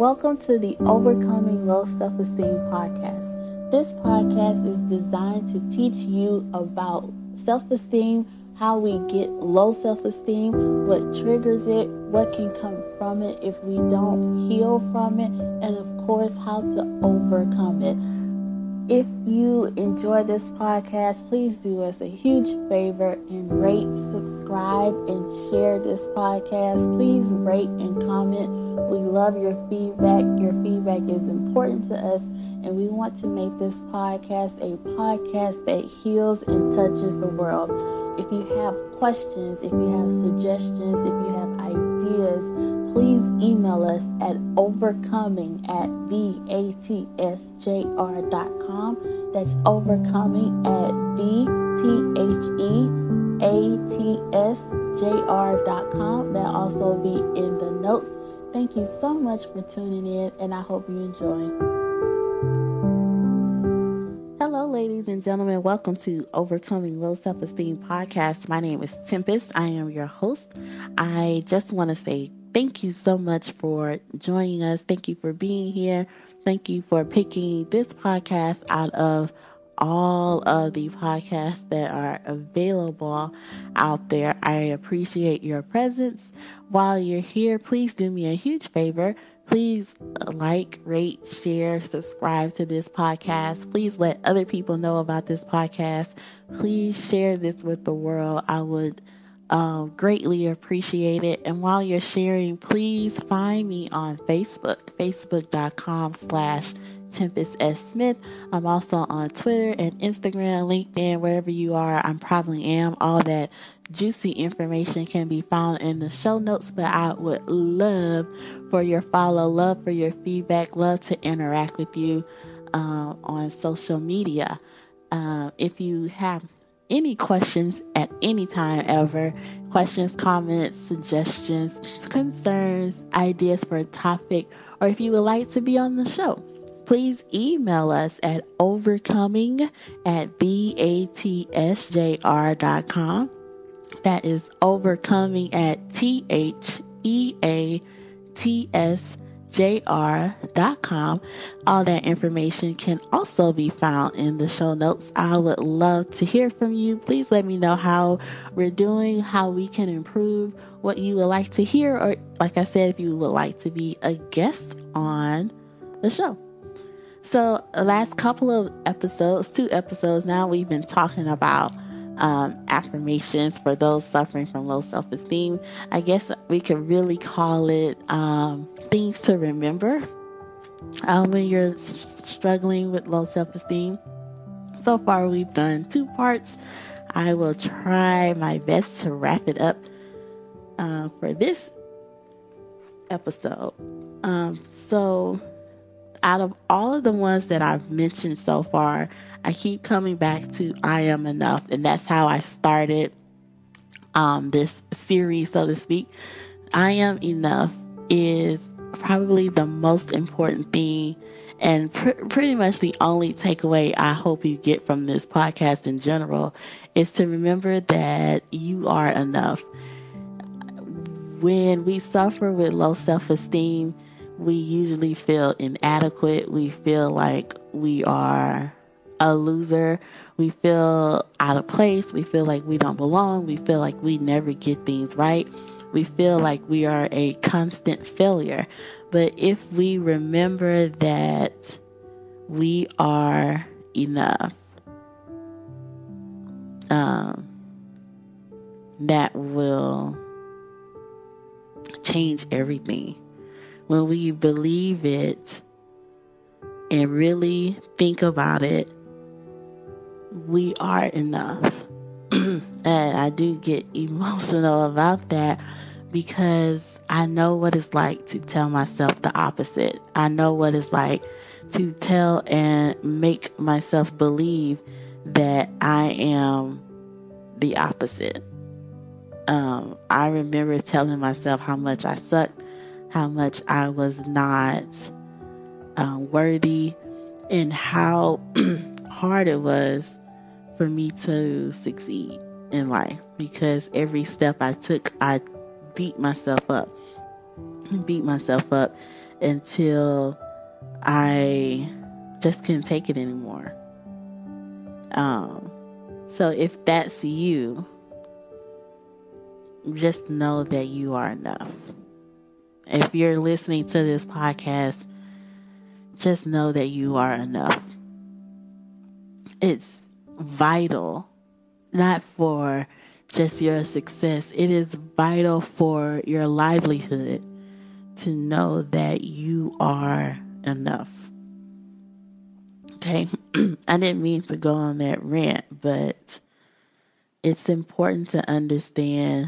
Welcome to the Overcoming Low Self-Esteem podcast. This podcast is designed to teach you about self-esteem, how we get low self-esteem, what triggers it, what can come from it if we don't heal from it, and of course, how to overcome it. If you enjoy this podcast, please do us a huge favor and rate, subscribe, and share this podcast. Please rate and comment. We love your feedback. Your feedback is important to us, and we want to make this podcast a podcast that heals and touches the world. If you have questions, if you have suggestions, if you have ideas, please email us at overcoming@batsjr.com. That's overcoming@batsjr.com. That'll also be in the notes. Thank you so much for tuning in, and I hope you enjoy. Hello, ladies and gentlemen. Welcome to Overcoming Low Self-Esteem podcast. My name is Tempest. I am your host. I just want to say thank you so much for joining us. Thank you for being here. Thank you for picking this podcast out of all of the podcasts that are available out there. I appreciate your presence. While you're here, please do me a huge favor. Please like, rate, share, subscribe to this podcast. Please let other people know about this podcast. Please share this with the world. I would greatly appreciate it. And while you're sharing, please find me on Facebook, facebook.com/Tempest S. Smith. I'm also on Twitter and Instagram, LinkedIn, wherever you are. I probably am. All that juicy information can be found in the show notes, but I would love for your follow, love for your feedback, love to interact with you on social media. If you have any questions at any time ever, questions, comments, suggestions, concerns, ideas for a topic, or if you would like to be on the show, please email us at overcoming@batsjr.com. That is overcoming@THEATSJR.com. All that information can also be found in the show notes. I would love to hear from you. Please let me know how we're doing, how we can improve, what you would like to hear, or like I said, if you would like to be a guest on the show. So the last couple of episodes, 2 episodes now, we've been talking about affirmations for those suffering from low self-esteem. I guess we could really call it things to remember when you're struggling with low self-esteem. So far, we've done 2 parts. I will try my best to wrap it up for this episode. So out of all of the ones that I've mentioned so far, I keep coming back to I am enough. And that's how I started this series, so to speak. I am enough is probably the most important thing and pretty much the only takeaway I hope you get from this podcast in general is to remember that you are enough. When we suffer with low self-esteem, we usually feel inadequate. We feel like we are a loser. We feel out of place. We feel like we don't belong. We feel like we never get things right. We feel like we are a constant failure. But if we remember that we are enough, that will change everything. When we believe it and really think about it, we are enough. And I do get emotional about that because I know what it's like to tell myself the opposite. I know what it's like to tell and make myself believe that I am the opposite. I remember telling myself how much I sucked, how much I was not worthy, and how hard it was for me to succeed in life. Because every step I took, I beat myself up. until I just couldn't take it anymore. So if that's you, just know that you are enough. If you're listening to this podcast, just know that you are enough. It's vital, not for just your success. It is vital for your livelihood to know that you are enough. Okay, I didn't mean to go on that rant, but it's important to understand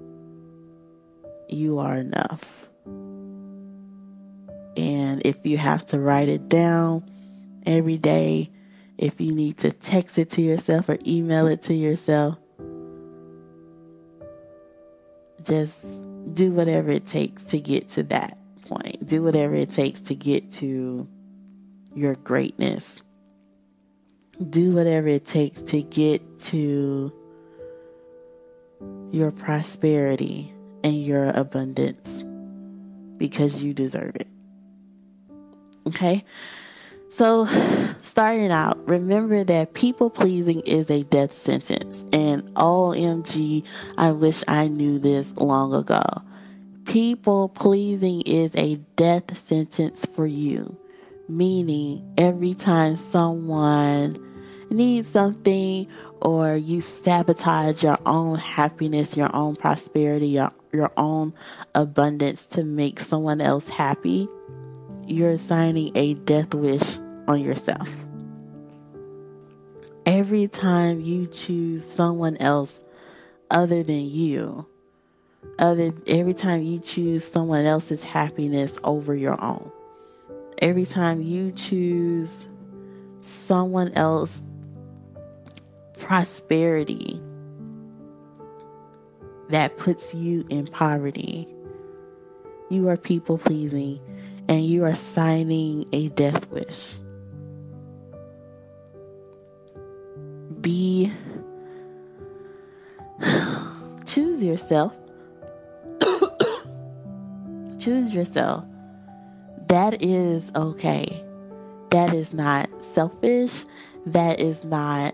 you are enough. And if you have to write it down every day, if you need to text it to yourself or email it to yourself, just do whatever it takes to get to that point. Do whatever it takes to get to your greatness. Do whatever it takes to get to your prosperity and your abundance, because you deserve it. Okay? So, starting out, remember that people pleasing is a death sentence. And OMG, I wish I knew this long ago. People pleasing is a death sentence for you. Meaning, every time someone needs something, or you sabotage your own happiness, your own prosperity, your own abundance to make someone else happy, you're signing a death wish on yourself. Every time you choose someone else other than you, every time you choose someone else's happiness over your own, every time you choose someone else's prosperity that puts you in poverty, you are people pleasing and you are signing a death wish. Choose yourself. Choose yourself. That is okay. That is not selfish. That is not,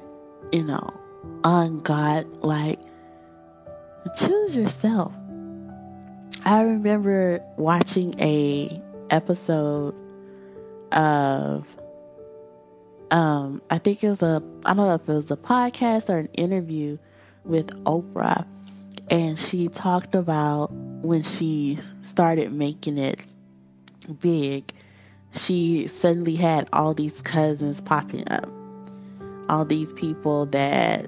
ungodlike. Choose yourself. I remember watching a episode of, I think it was I don't know if it was a podcast or an interview with Oprah. And she talked about when she started making it big, she suddenly had all these cousins popping up. All these people that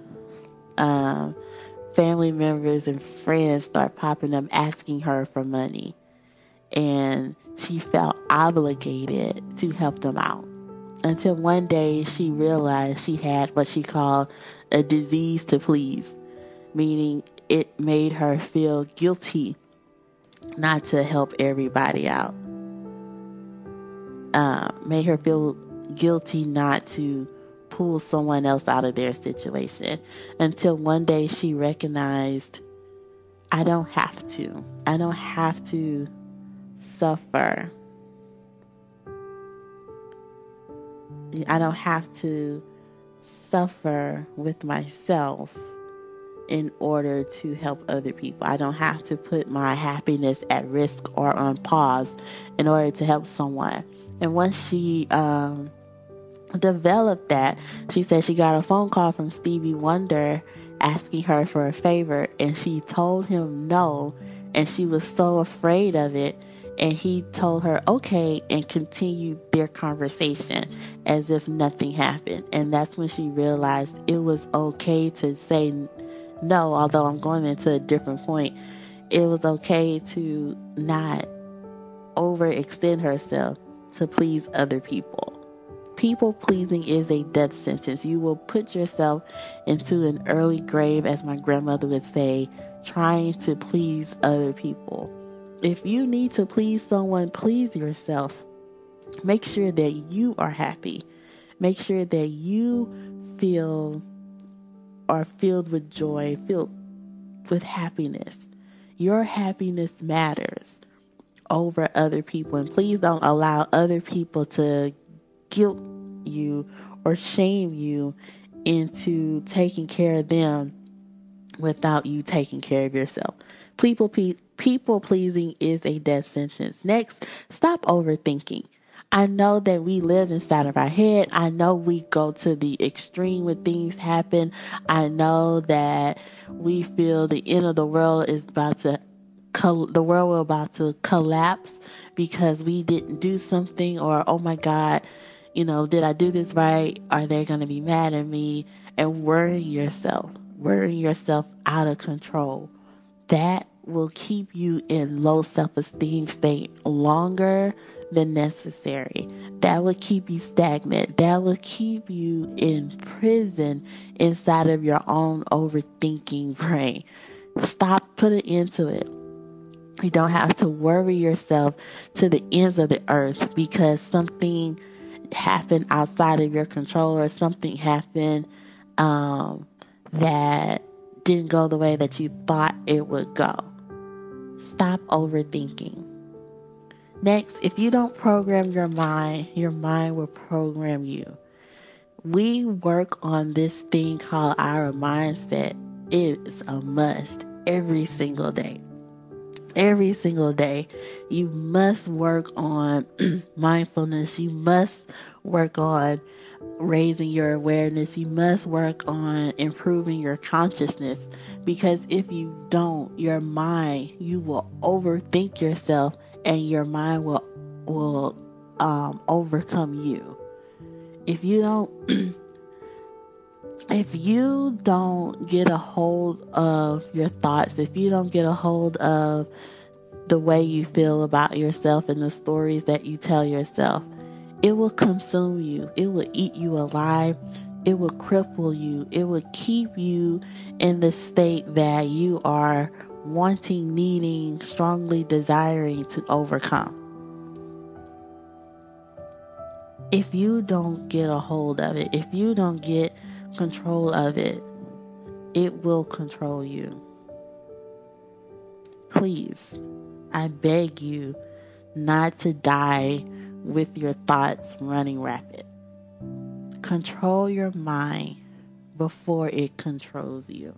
family members and friends start popping up asking her for money. And she felt obligated to help them out. Until one day she realized she had what she called a disease to please. Meaning it made her feel guilty not to help everybody out. Made her feel guilty not to pull someone else out of their situation. Until one day she recognized, I don't have to. I don't have to suffer. I don't have to suffer with myself in order to help other people. I don't have to put my happiness at risk or on pause in order to help someone. And once she developed that, she said she got a phone call from Stevie Wonder asking her for a favor, and she told him no, and she was so afraid of it, and he told her okay and continued their conversation as if nothing happened. And that's when she realized it was okay to say no, although I'm going into a different point. It was okay to not overextend herself to please other people. People pleasing is a death sentence. You will put yourself into an early grave, as my grandmother would say, trying to please other people. If you need to please someone, please yourself. Make sure that you are happy. Make sure that you are filled with joy, filled with happiness. Your happiness matters. over other people. And please don't allow other people to guilt you or shame you into taking care of them without you taking care of yourself. People pleasing is a death sentence. Next, stop overthinking. I know that we live inside of our head. I know we go to the extreme when things happen. I know that we feel the end of the world is about to the world will about to collapse because we didn't do something, or oh my God, did I do this right? Are they going to be mad at me? And worrying yourself out of control. That will keep you in low self-esteem state longer than necessary. That will keep you stagnant. That will keep you in prison inside of your own overthinking brain. Stop, put an end to it. You don't have to worry yourself to the ends of the earth because something happened outside of your control, or something happened that didn't go the way that you thought it would go. Stop overthinking. Next, if you don't program your mind will program you. We work on this thing called our mindset. It's a must every single day. Every single day, you must work on mindfulness. You must work on raising your awareness. You must work on improving your consciousness, because if you don't, you will overthink yourself, and your mind will overcome you. If you don't get a hold of your thoughts, if you don't get a hold of the way you feel about yourself and the stories that you tell yourself, it will consume you. It will eat you alive. It will cripple you. It will keep you in the state that you are wanting, needing, strongly desiring to overcome. If you don't get a hold of it, if you don't get control of it, it will control you. Please, I beg you not to die with your thoughts running rapid. Control your mind before it controls you.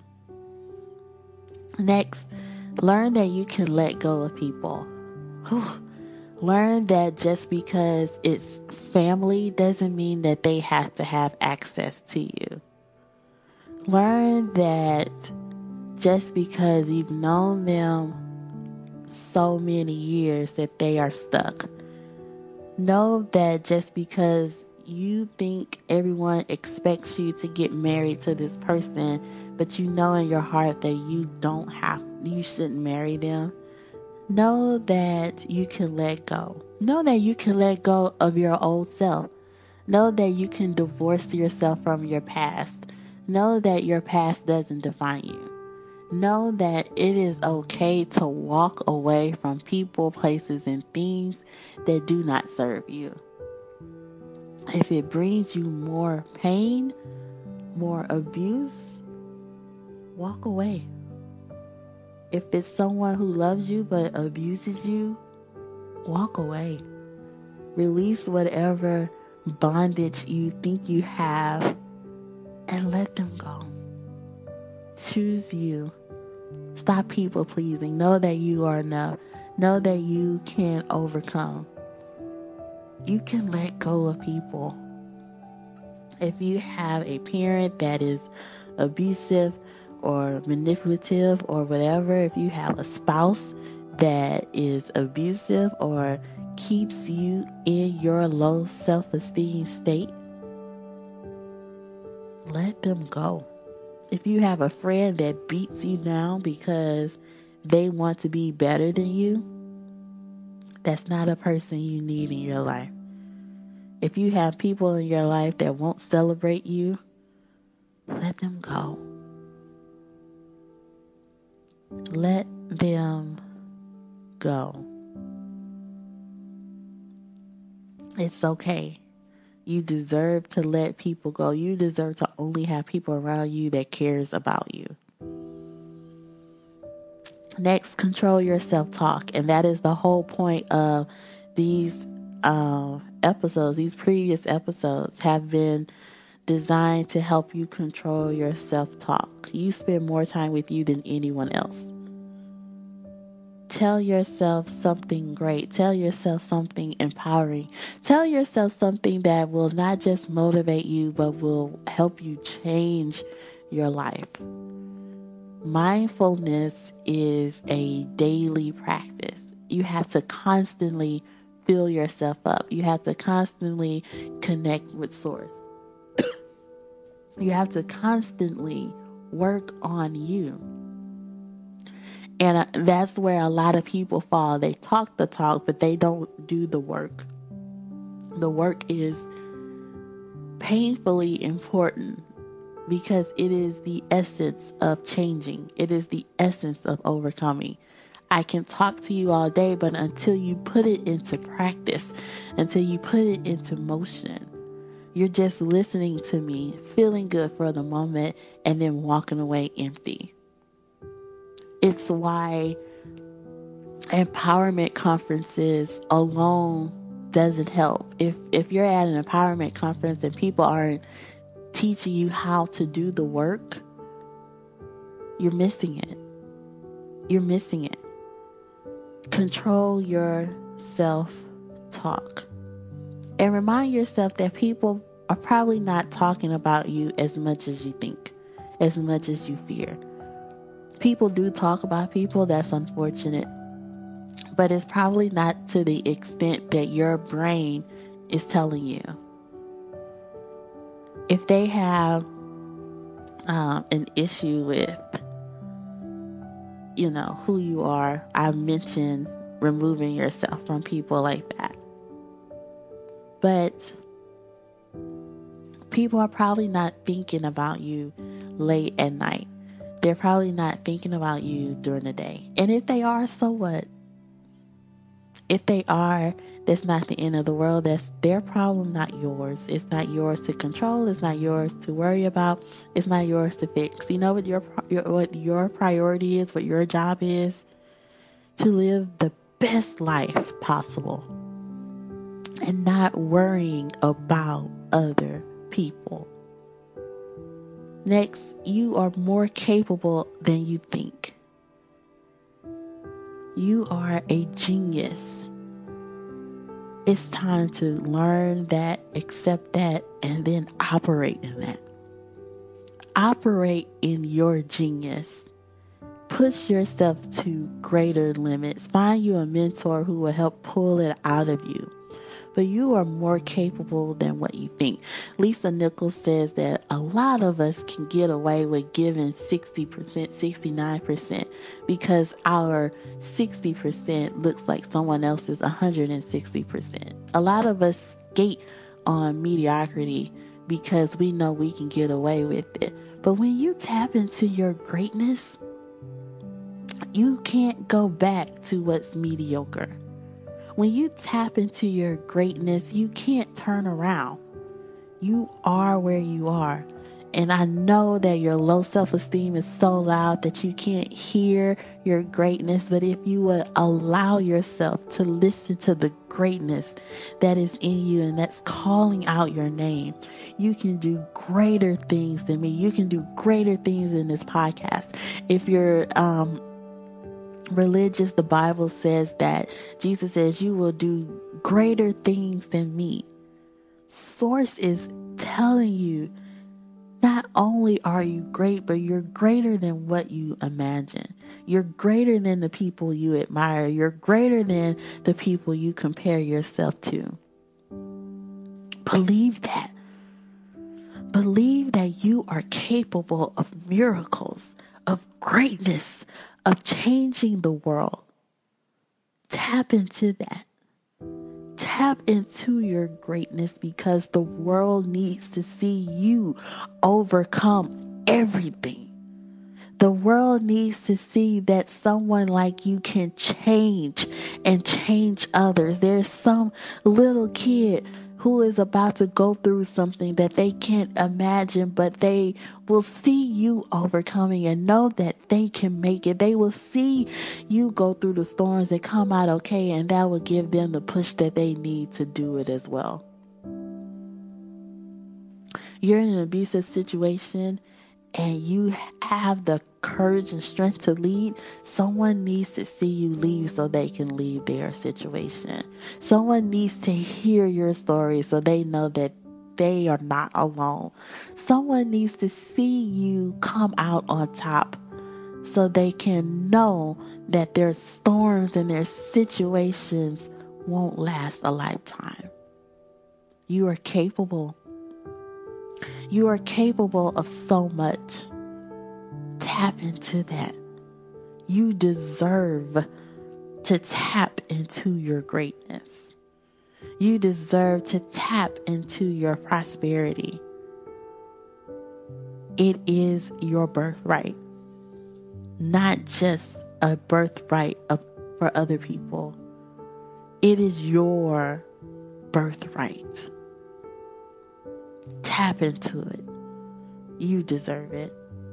Next, learn that you can let go of people. Learn that just because it's family doesn't mean that they have to have access to you. Learn that just because you've known them so many years that they are stuck. Know that just because you think everyone expects you to get married to this person, but you know in your heart that you shouldn't marry them. Know that you can let go. Know that you can let go of your old self. Know that you can divorce yourself from your past. Know that your past doesn't define you. Know that it is okay to walk away from people, places, and things that do not serve you. If it brings you more pain, more abuse, walk away. If it's someone who loves you but abuses you, walk away. Release whatever bondage you think you have and let them go. Choose you. Stop people pleasing. Know that you are enough. Know that you can overcome. You can let go of people. If you have a parent that is abusive or manipulative or whatever, if you have a spouse that is abusive or keeps you in your low self-esteem state, let them go. If you have a friend that beats you down because they want to be better than you, that's not a person you need in your life. If you have people in your life that won't celebrate you, let them go. Let them go. It's okay. You deserve to let people go. You deserve to only have people around you that cares about you. Next, control your self-talk. And that is the whole point of these episodes. These previous episodes have been designed to help you control your self-talk. You spend more time with you than anyone else. Tell yourself something great. Tell yourself something empowering. Tell yourself something that will not just motivate you, but will help you change your life. Mindfulness is a daily practice. You have to constantly fill yourself up. You have to constantly connect with Source. You have to constantly work on you. And that's where a lot of people fall. They talk the talk, but they don't do the work. The work is painfully important because it is the essence of changing. It is the essence of overcoming. I can talk to you all day, but until you put it into practice, until you put it into motion, you're just listening to me, feeling good for the moment, and then walking away empty. It's why empowerment conferences alone doesn't help. If you're at an empowerment conference and people aren't teaching you how to do the work, you're missing it. You're missing it. Control your self-talk. And remind yourself that people are probably not talking about you as much as you think, as much as you fear. People do talk about people, that's unfortunate. But it's probably not to the extent that your brain is telling you. If they have an issue with, who you are, I mentioned removing yourself from people like that. But people are probably not thinking about you late at night. They're probably not thinking about you during the day. And if they are, so what? If they are, that's not the end of the world. That's their problem, not yours. It's not yours to control. It's not yours to worry about. It's not yours to fix. You know what your priority is, what your job is? To live the best life possible and not worrying about other people. Next, you are more capable than you think. You are a genius. It's time to learn that, accept that, and then operate in that. Operate in your genius. Push yourself to greater limits. Find you a mentor who will help pull it out of you. But you are more capable than what you think. Lisa Nichols says that a lot of us can get away with giving 60%, 69% because our 60% looks like someone else's 160%. A lot of us skate on mediocrity because we know we can get away with it. But when you tap into your greatness, you can't go back to what's mediocre. When you tap into your greatness, you can't turn around. You are where you are. And I know that your low self-esteem is so loud that you can't hear your greatness. But if you would allow yourself to listen to the greatness that is in you and that's calling out your name, you can do greater things than me. You can do greater things in this podcast. If you're religious, the Bible says that Jesus says you will do greater things than me. Source is telling you not only are you great, but you're greater than what you imagine. You're greater than the people you admire. You're greater than the people you compare yourself to. Believe that. Believe that you are capable of miracles, of greatness, of changing the world. Tap into that. Tap into your greatness because the world needs to see you overcome everything. The world needs to see that someone like you can change and change others. There's some little kid who is about to go through something that they can't imagine, but they will see you overcoming and know that they can make it. They will see you go through the storms and come out okay, and that will give them the push that they need to do it as well. You're in an abusive situation and you have the courage and strength to lead. Someone needs to see you leave so they can leave their situation. Someone needs to hear your story so they know that they are not alone. Someone needs to see you come out on top so they can know that their storms and their situations won't last a lifetime. You are capable. You are capable of so much. Tap into that. You deserve to tap into your greatness. You deserve to tap into your prosperity. It is your birthright, not just a birthright for other people. It is your birthright. Tap into it. You deserve it.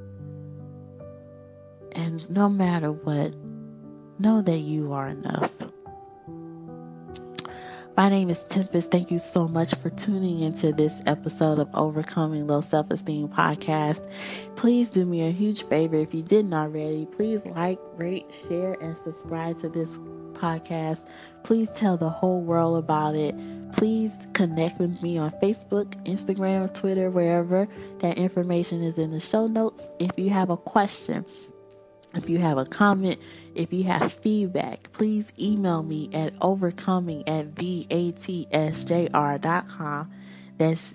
And no matter what, know that you are enough. My name is Tempest. Thank you so much for tuning into this episode of Overcoming Low Self-Esteem podcast. Please do me a huge favor. If you didn't already, please like, rate, share, and subscribe to this podcast. Please tell the whole world about it. Please connect with me on Facebook, Instagram, Twitter, wherever. That information is in the show notes. If you have a question, if you have a comment, if you have feedback, please email me at overcoming@batsjr.com. That's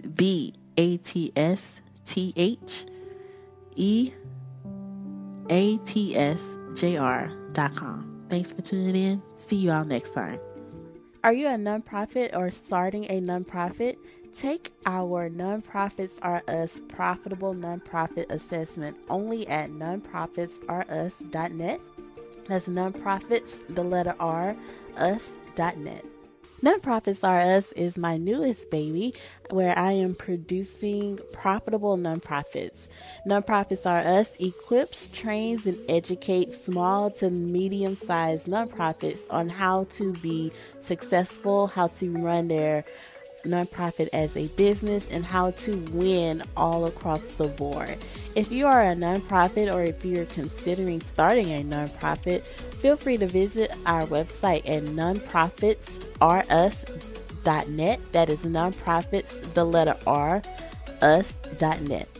batsjr.com. Thanks for tuning in. See you all next time. Are you a nonprofit or starting a nonprofit? Take our Nonprofits Are Us Profitable Nonprofit Assessment only at nonprofitsrus.net. That's nonprofits, the letter R, us.net. Nonprofits Are Us is my newest baby, where I am producing profitable nonprofits. Nonprofits Are Us equips, trains, and educates small to medium-sized nonprofits on how to be successful, how to run their nonprofit as a business, and how to win all across the board. If you are a nonprofit or if you're considering starting a nonprofit, feel free to visit our website at nonprofitsrus.net. That is nonprofits, the letter R, us.net.